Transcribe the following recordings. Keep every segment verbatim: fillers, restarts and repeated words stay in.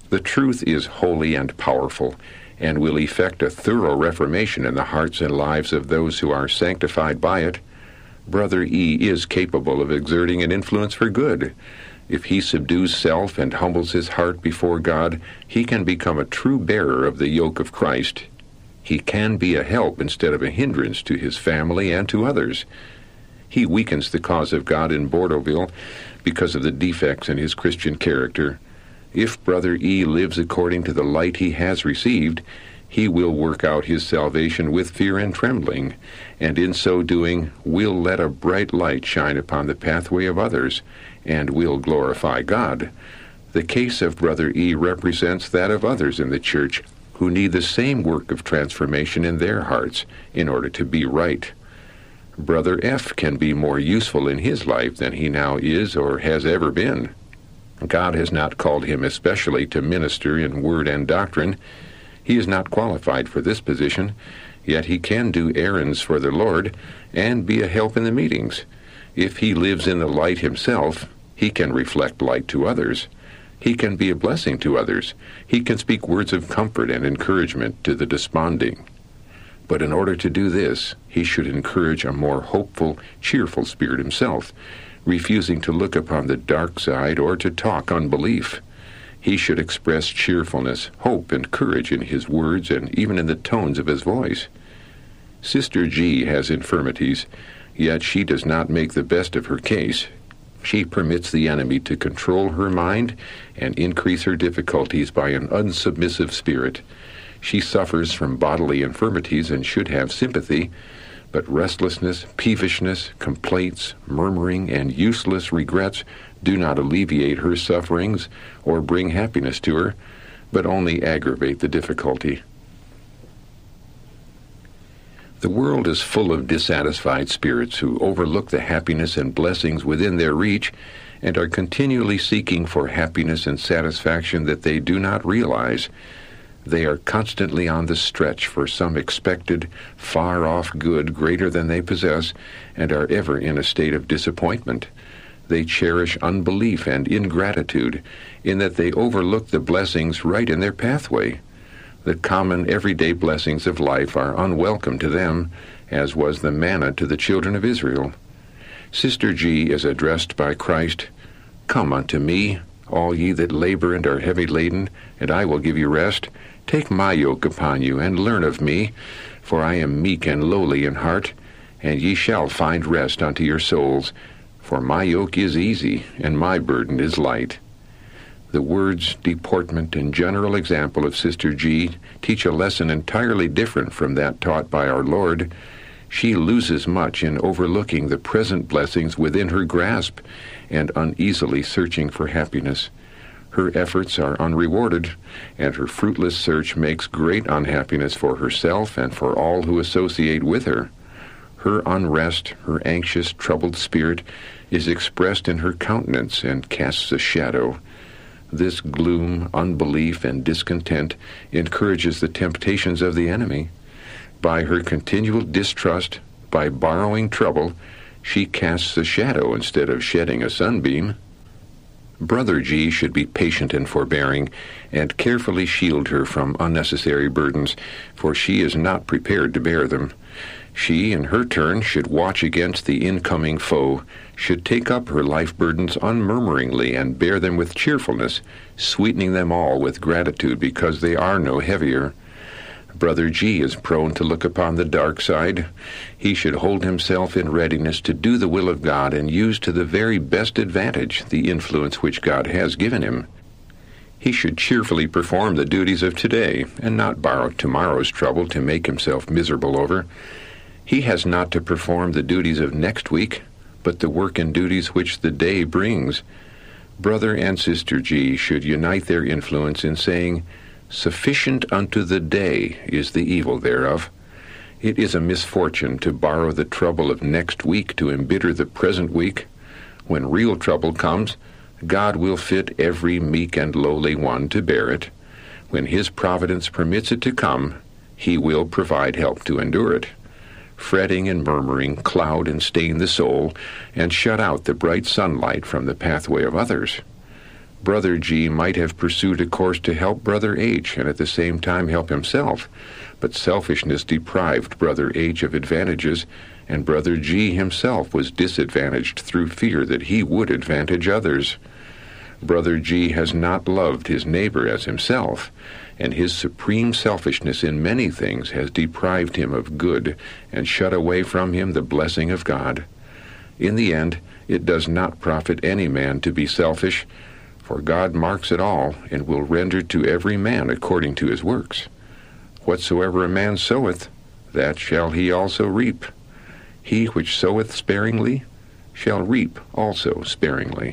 The truth is holy and powerful, and will effect a thorough reformation in the hearts and lives of those who are sanctified by it. Brother E. is capable of exerting an influence for good. If he subdues self and humbles his heart before God, he can become a true bearer of the yoke of Christ. He can be a help instead of a hindrance to his family and to others. He weakens the cause of God in Bordeauxville because of the defects in his Christian character. If Brother E. lives according to the light he has received, he will work out his salvation with fear and trembling, and in so doing will let a bright light shine upon the pathway of others, and will glorify God. The case of Brother E. represents that of others in the church who need the same work of transformation in their hearts in order to be right. Brother F. can be more useful in his life than he now is or has ever been. God has not called him especially to minister in word and doctrine. He is not qualified for this position, yet he can do errands for the Lord and be a help in the meetings. If he lives in the light himself, he can reflect light to others. He can be a blessing to others. He can speak words of comfort and encouragement to the desponding. But in order to do this, he should encourage a more hopeful, cheerful spirit himself, refusing to look upon the dark side or to talk unbelief. He should express cheerfulness, hope, and courage in his words and even in the tones of his voice. Sister G has infirmities, yet she does not make the best of her case. She permits the enemy to control her mind and increase her difficulties by an unsubmissive spirit. She suffers from bodily infirmities and should have sympathy, but restlessness, peevishness, complaints, murmuring, and useless regrets do not alleviate her sufferings or bring happiness to her, but only aggravate the difficulty. The world is full of dissatisfied spirits who overlook the happiness and blessings within their reach and are continually seeking for happiness and satisfaction that they do not realize. They are constantly on the stretch for some expected, far-off good greater than they possess, and are ever in a state of disappointment. They cherish unbelief and ingratitude, in that they overlook the blessings right in their pathway. The common, everyday blessings of life are unwelcome to them, as was the manna to the children of Israel. Sister G is addressed by Christ, "Come unto me, all ye that labor and are heavy laden, and I will give you rest. Take my yoke upon you, and learn of me, for I am meek and lowly in heart, and ye shall find rest unto your souls. For my yoke is easy, and my burden is light." The words, deportment, and general example of Sister G teach a lesson entirely different from that taught by our Lord. She loses much in overlooking the present blessings within her grasp and uneasily searching for happiness. Her efforts are unrewarded, and her fruitless search makes great unhappiness for herself and for all who associate with her. Her unrest, her anxious, troubled spirit is expressed in her countenance and casts a shadow. This gloom, unbelief, and discontent encourages the temptations of the enemy. By her continual distrust, by borrowing trouble, she casts a shadow instead of shedding a sunbeam. Brother G should be patient and forbearing, and carefully shield her from unnecessary burdens, for she is not prepared to bear them. She, in her turn, should watch against the incoming foe, should take up her life burdens unmurmuringly and bear them with cheerfulness, sweetening them all with gratitude because they are no heavier. Brother G is prone to look upon the dark side. He should hold himself in readiness to do the will of God and use to the very best advantage the influence which God has given him. He should cheerfully perform the duties of today and not borrow tomorrow's trouble to make himself miserable over. He has not to perform the duties of next week, but the work and duties which the day brings. Brother and Sister G should unite their influence in saying, "Sufficient unto the day is the evil thereof." It is a misfortune to borrow the trouble of next week to embitter the present week. When real trouble comes, God will fit every meek and lowly one to bear it. When his providence permits it to come, he will provide help to endure it. Fretting and murmuring cloud and stain the soul, and shut out the bright sunlight from the pathway of others. Brother G might have pursued a course to help Brother H and at the same time help himself, but selfishness deprived Brother H of advantages, and Brother G himself was disadvantaged through fear that he would advantage others. Brother G has not loved his neighbor as himself, and his supreme selfishness in many things has deprived him of good and shut away from him the blessing of God. In the end, it does not profit any man to be selfish, for God marks it all, and will render to every man according to his works. Whatsoever a man soweth, that shall he also reap. He which soweth sparingly shall reap also sparingly.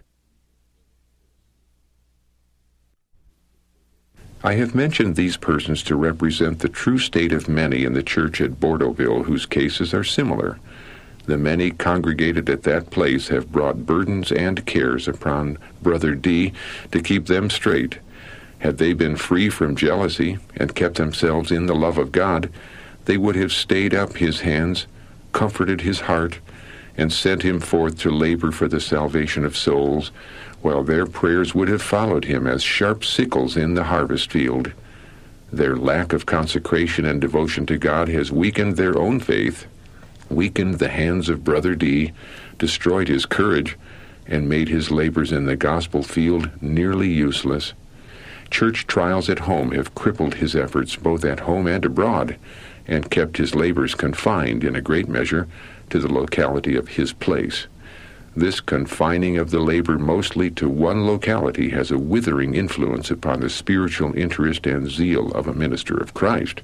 I have mentioned these persons to represent the true state of many in the church at Bordeauxville whose cases are similar. The many congregated at that place have brought burdens and cares upon Brother D to keep them straight. Had they been free from jealousy and kept themselves in the love of God, they would have stayed up his hands, comforted his heart, and sent him forth to labor for the salvation of souls, while their prayers would have followed him as sharp sickles in the harvest field. Their lack of consecration and devotion to God has weakened their own faith, weakened the hands of Brother D, destroyed his courage, and made his labors in the gospel field nearly useless. Church trials at home have crippled his efforts both at home and abroad, and kept his labors confined in a great measure to the locality of his place. This confining of the labor mostly to one locality has a withering influence upon the spiritual interest and zeal of a minister of Christ.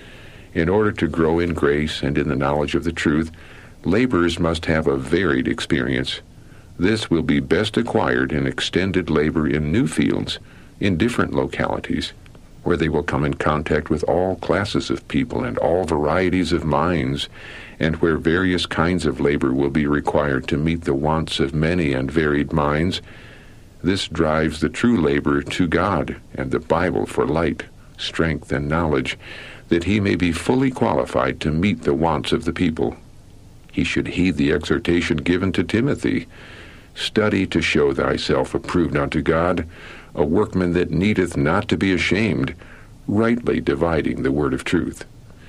In order to grow in grace and in the knowledge of the truth, laborers must have a varied experience. This will be best acquired in extended labor in new fields, in different localities, where they will come in contact with all classes of people and all varieties of minds, and where various kinds of labor will be required to meet the wants of many and varied minds. This drives the true laborer to God and the Bible for light, strength, and knowledge, that he may be fully qualified to meet the wants of the people. He should heed the exhortation given to Timothy, "Study to show thyself approved unto God, a workman that needeth not to be ashamed, rightly dividing the word of truth."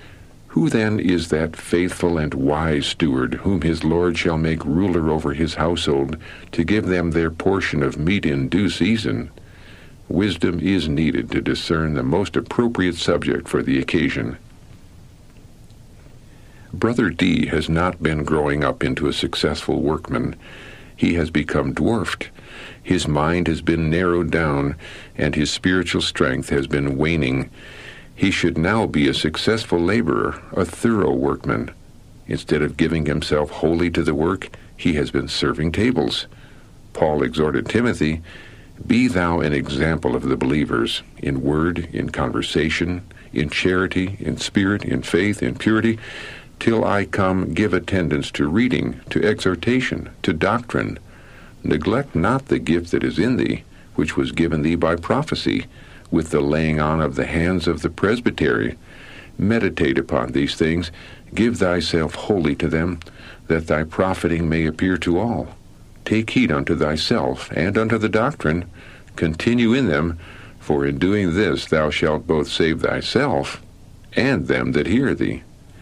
Who then is that faithful and wise steward whom his Lord shall make ruler over his household, to give them their portion of meat in due season? Wisdom is needed to discern the most appropriate subject for the occasion. Brother D has not been growing up into a successful workman. He has become dwarfed. His mind has been narrowed down, and his spiritual strength has been waning. He should now be a successful laborer, a thorough workman. Instead of giving himself wholly to the work, he has been serving tables. Paul exhorted Timothy, "Be thou an example of the believers, in word, in conversation, in charity, in spirit, in faith, in purity. Till I come, give attendance to reading, to exhortation, to doctrine. Neglect not the gift that is in thee, which was given thee by prophecy, with the laying on of the hands of the presbytery. Meditate upon these things, give thyself wholly to them, that thy profiting may appear to all. Take heed unto thyself, and unto the doctrine. Continue in them, for in doing this thou shalt both save thyself, and them that hear thee."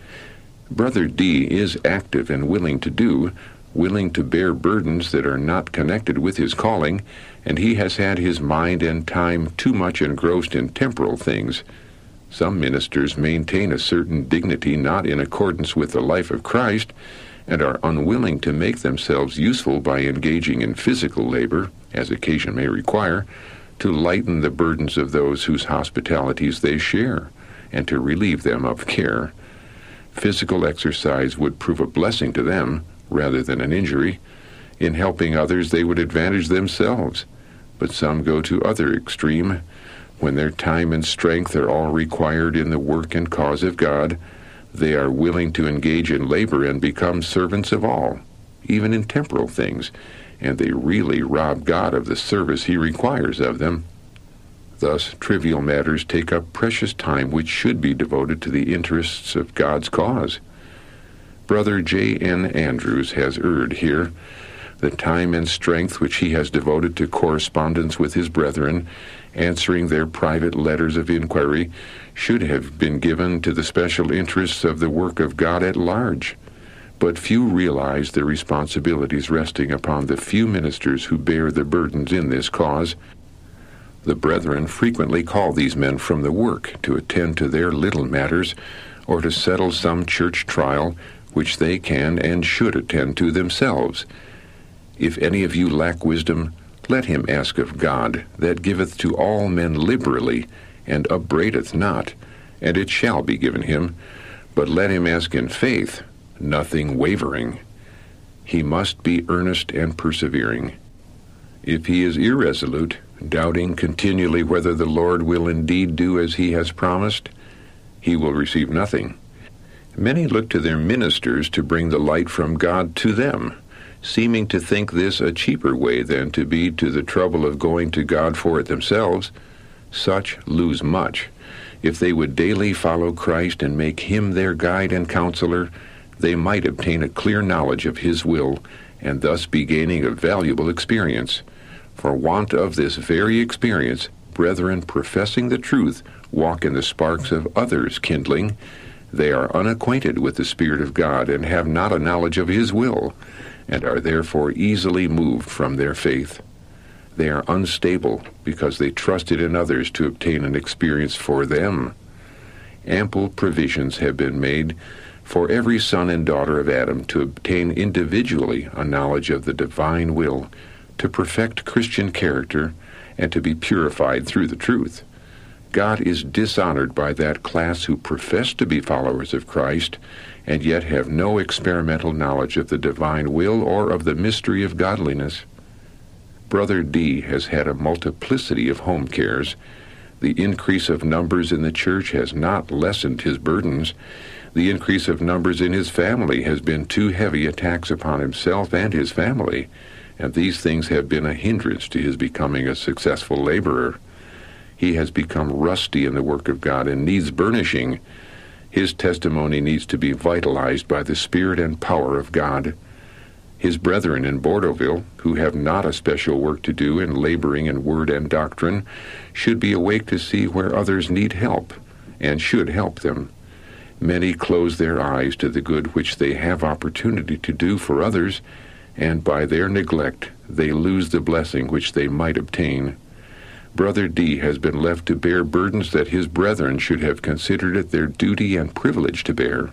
Brother D is active and willing to do, willing to bear burdens that are not connected with his calling, and he has had his mind and time too much engrossed in temporal things. Some ministers maintain a certain dignity not in accordance with the life of Christ, and are unwilling to make themselves useful by engaging in physical labor, as occasion may require, to lighten the burdens of those whose hospitalities they share, and to relieve them of care. Physical exercise would prove a blessing to them, rather than an injury. In helping others they would advantage themselves, but some go to other extreme. When their time and strength are all required in the work and cause of God, they are willing to engage in labor and become servants of all, even in temporal things, and they really rob God of the service he requires of them. Thus, trivial matters take up precious time which should be devoted to the interests of God's cause. Brother J N Andrews has erred here. The time and strength which he has devoted to correspondence with his brethren, answering their private letters of inquiry, should have been given to the special interests of the work of God at large. But few realize the responsibilities resting upon the few ministers who bear the burdens in this cause. The brethren frequently call these men from the work to attend to their little matters, or to settle some church trial which they can and should attend to themselves. If any of you lack wisdom, let him ask of God, that giveth to all men liberally, and upbraideth not, and it shall be given him. But let him ask in faith, nothing wavering. He must be earnest and persevering. If he is irresolute, doubting continually whether the Lord will indeed do as he has promised, he will receive nothing. Many look to their ministers to bring the light from God to them, seeming to think this a cheaper way than to be to the trouble of going to God for it themselves. Such lose much. If they would daily follow Christ and make him their guide and counselor, they might obtain a clear knowledge of his will, and thus be gaining a valuable experience. For want of this very experience, brethren professing the truth walk in the sparks of others' kindling. They are unacquainted with the Spirit of God, and have not a knowledge of his will, and are therefore easily moved from their faith. They are unstable because they trusted in others to obtain an experience for them. Ample provisions have been made for every son and daughter of Adam to obtain individually a knowledge of the divine will, to perfect Christian character, and to be purified through the truth. God is dishonored by that class who profess to be followers of Christ, and yet have no experimental knowledge of the divine will or of the mystery of godliness. Brother D has had a multiplicity of home cares. The increase of numbers in the church has not lessened his burdens. The increase of numbers in his family has been too heavy a tax upon himself and his family, and these things have been a hindrance to his becoming a successful laborer. He has become rusty in the work of God and needs burnishing. His testimony needs to be vitalized by the Spirit and power of God. His brethren in Bordeauxville, who have not a special work to do in laboring in word and doctrine, should be awake to see where others need help, and should help them. Many close their eyes to the good which they have opportunity to do for others, and by their neglect they lose the blessing which they might obtain. Brother D has been left to bear burdens that his brethren should have considered it their duty and privilege to bear.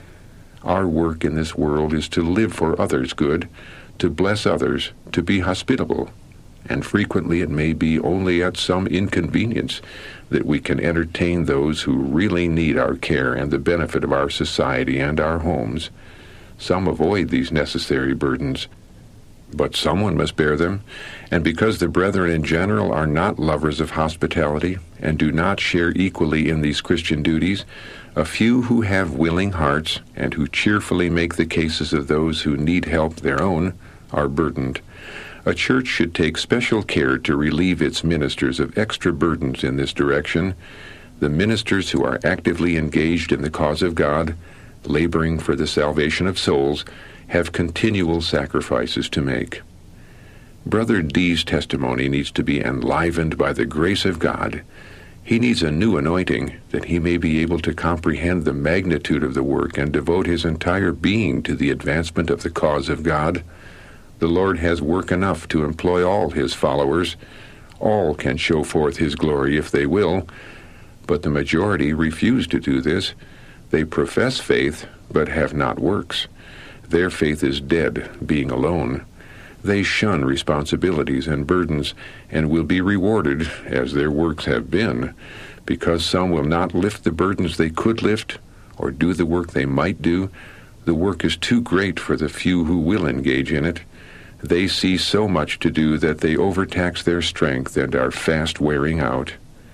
Our work in this world is to live for others' good, to bless others, to be hospitable, and frequently it may be only at some inconvenience that we can entertain those who really need our care and the benefit of our society and our homes. Some avoid these necessary burdens, but someone must bear them, and because the brethren in general are not lovers of hospitality and do not share equally in these Christian duties, a few who have willing hearts and who cheerfully make the cases of those who need help their own are burdened. A church should take special care to relieve its ministers of extra burdens in this direction. The ministers who are actively engaged in the cause of God, laboring for the salvation of souls, have continual sacrifices to make. Brother D's testimony needs to be enlivened by the grace of God. He needs a new anointing, that he may be able to comprehend the magnitude of the work and devote his entire being to the advancement of the cause of God. The Lord has work enough to employ all his followers. All can show forth his glory if they will, but the majority refuse to do this. They profess faith, but have not works. Their faith is dead, being alone. They shun responsibilities and burdens, and will be rewarded, as their works have been, because some will not lift the burdens they could lift, or do the work they might do. The work is too great for the few who will engage in it. They see so much to do that they overtax their strength and are fast wearing out.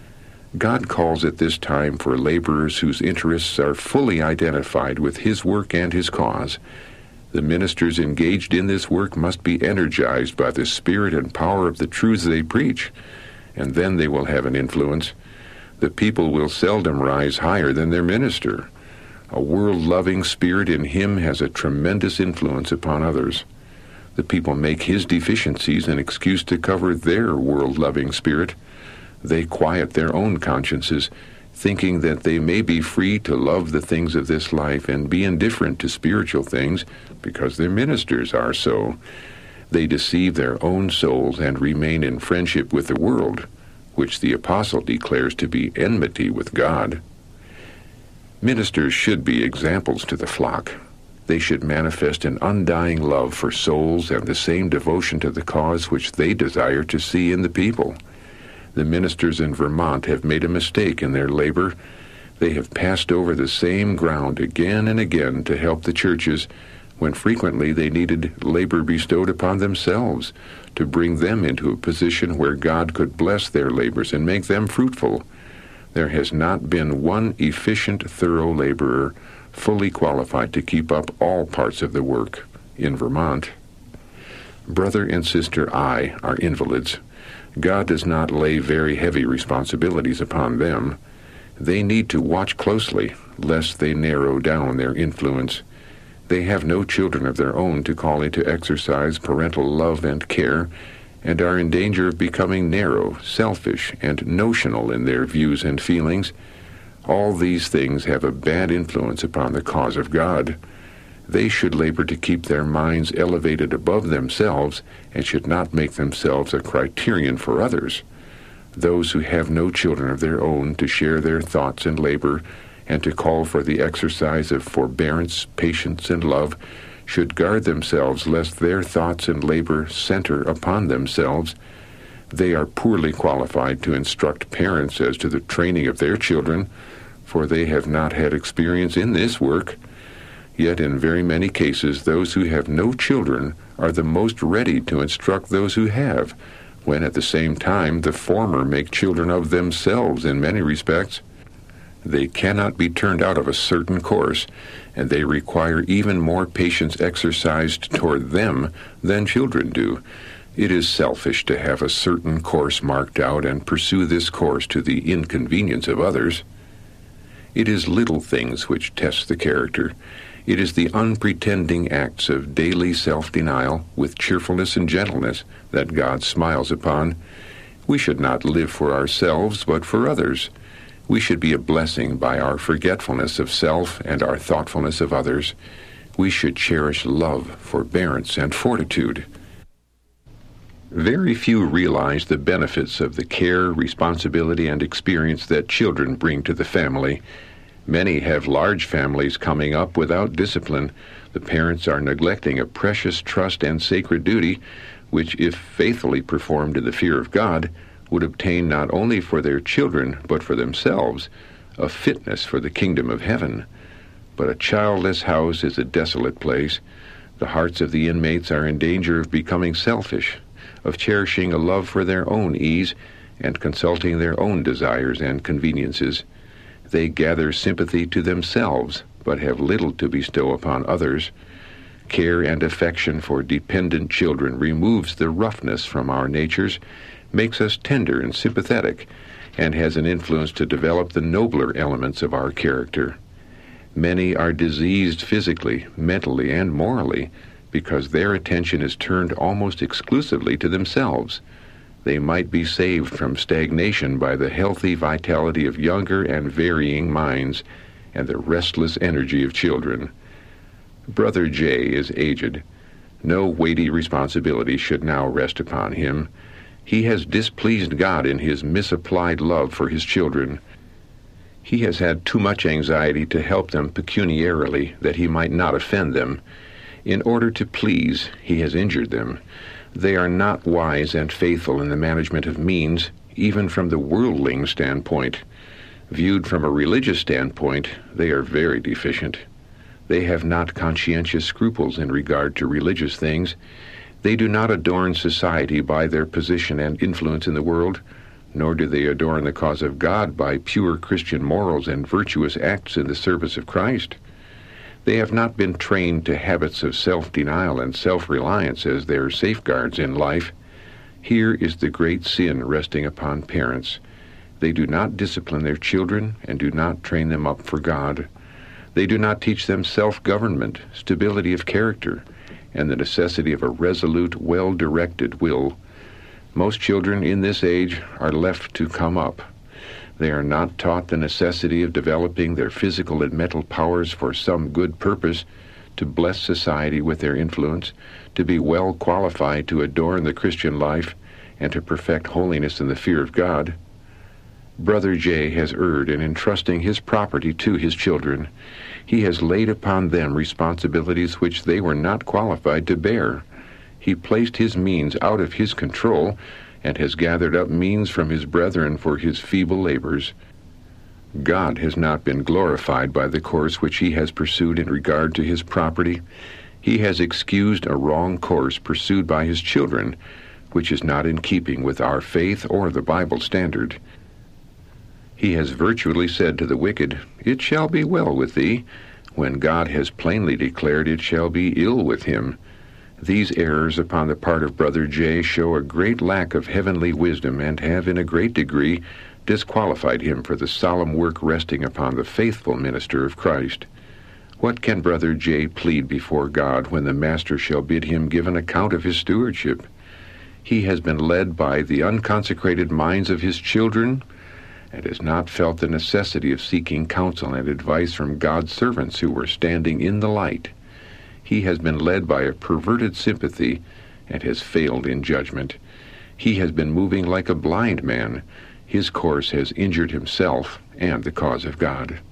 God calls at this time for laborers whose interests are fully identified with his work and his cause. The ministers engaged in this work must be energized by the spirit and power of the truths they preach, and then they will have an influence. The people will seldom rise higher than their minister. A world-loving spirit in him has a tremendous influence upon others. The people make his deficiencies an excuse to cover their world-loving spirit. They quiet their own consciences, thinking that they may be free to love the things of this life and be indifferent to spiritual things because their ministers are so. They deceive their own souls and remain in friendship with the world, which the apostle declares to be enmity with God. Ministers should be examples to the flock. They should manifest an undying love for souls and the same devotion to the cause which they desire to see in the people. The ministers in Vermont have made a mistake in their labor. They have passed over the same ground again and again to help the churches, when frequently they needed labor bestowed upon themselves to bring them into a position where God could bless their labors and make them fruitful. There has not been one efficient, thorough laborer fully qualified to keep up all parts of the work in Vermont. Brother and Sister I are invalids. God does not lay very heavy responsibilities upon them. They need to watch closely, lest they narrow down their influence. They have no children of their own to call into exercise parental love and care, and are in danger of becoming narrow, selfish, and notional in their views and feelings. All these things have a bad influence upon the cause of God. They should labor to keep their minds elevated above themselves and should not make themselves a criterion for others. Those who have no children of their own to share their thoughts and labor and to call for the exercise of forbearance, patience, and love should guard themselves lest their thoughts and labor center upon themselves. They are poorly qualified to instruct parents as to the training of their children, for they have not had experience in this work. Yet in very many cases, those who have no children are the most ready to instruct those who have, when at the same time the former make children of themselves in many respects. They cannot be turned out of a certain course, and they require even more patience exercised toward them than children do. It is selfish to have a certain course marked out and pursue this course to the inconvenience of others. It is little things which test the character. It is the unpretending acts of daily self-denial with cheerfulness and gentleness that God smiles upon. We should not live for ourselves, but for others. We should be a blessing by our forgetfulness of self and our thoughtfulness of others. We should cherish love, forbearance, and fortitude. Very few realize the benefits of the care, responsibility, and experience that children bring to the family. Many have large families coming up without discipline. The parents are neglecting a precious trust and sacred duty, which, if faithfully performed in the fear of God, would obtain not only for their children, but for themselves, a fitness for the kingdom of heaven. But a childless house is a desolate place. The hearts of the inmates are in danger of becoming selfish, of cherishing a love for their own ease, and consulting their own desires and conveniences. They gather sympathy to themselves, but have little to bestow upon others. Care and affection for dependent children removes the roughness from our natures, makes us tender and sympathetic, and has an influence to develop the nobler elements of our character. Many are diseased physically, mentally, and morally because their attention is turned almost exclusively to themselves. They might be saved from stagnation by the healthy vitality of younger and varying minds and the restless energy of children. Brother J is aged. No weighty responsibility should now rest upon him. He has displeased God in his misapplied love for his children. He has had too much anxiety to help them pecuniarily that he might not offend them. In order to please, he has injured them. They are not wise and faithful in the management of means, even from the worldling standpoint. Viewed from a religious standpoint, they are very deficient. They have not conscientious scruples in regard to religious things. They do not adorn society by their position and influence in the world, nor do they adorn the cause of God by pure Christian morals and virtuous acts in the service of Christ. They have not been trained to habits of self-denial and self-reliance as their safeguards in life. Here is the great sin resting upon parents. They do not discipline their children and do not train them up for God. They do not teach them self-government, stability of character, and the necessity of a resolute, well-directed will. Most children in this age are left to come up. They are not taught the necessity of developing their physical and mental powers for some good purpose, to bless society with their influence, to be well qualified to adorn the Christian life, and to perfect holiness in the fear of God. Brother J has erred in entrusting his property to his children. He has laid upon them responsibilities which they were not qualified to bear. He placed his means out of his control, and has gathered up means from his brethren for his feeble labors. God has not been glorified by the course which he has pursued in regard to his property. He has excused a wrong course pursued by his children, which is not in keeping with our faith or the Bible standard. He has virtually said to the wicked, "It shall be well with thee," when God has plainly declared it shall be ill with him. These errors upon the part of Brother J show a great lack of heavenly wisdom, and have in a great degree disqualified him for the solemn work resting upon the faithful minister of Christ. What can Brother J plead before God when the Master shall bid him give an account of his stewardship? He has been led by the unconsecrated minds of his children, and has not felt the necessity of seeking counsel and advice from God's servants who were standing in the light. He has been led by a perverted sympathy, and has failed in judgment. He has been moving like a blind man. His course has injured himself and the cause of God.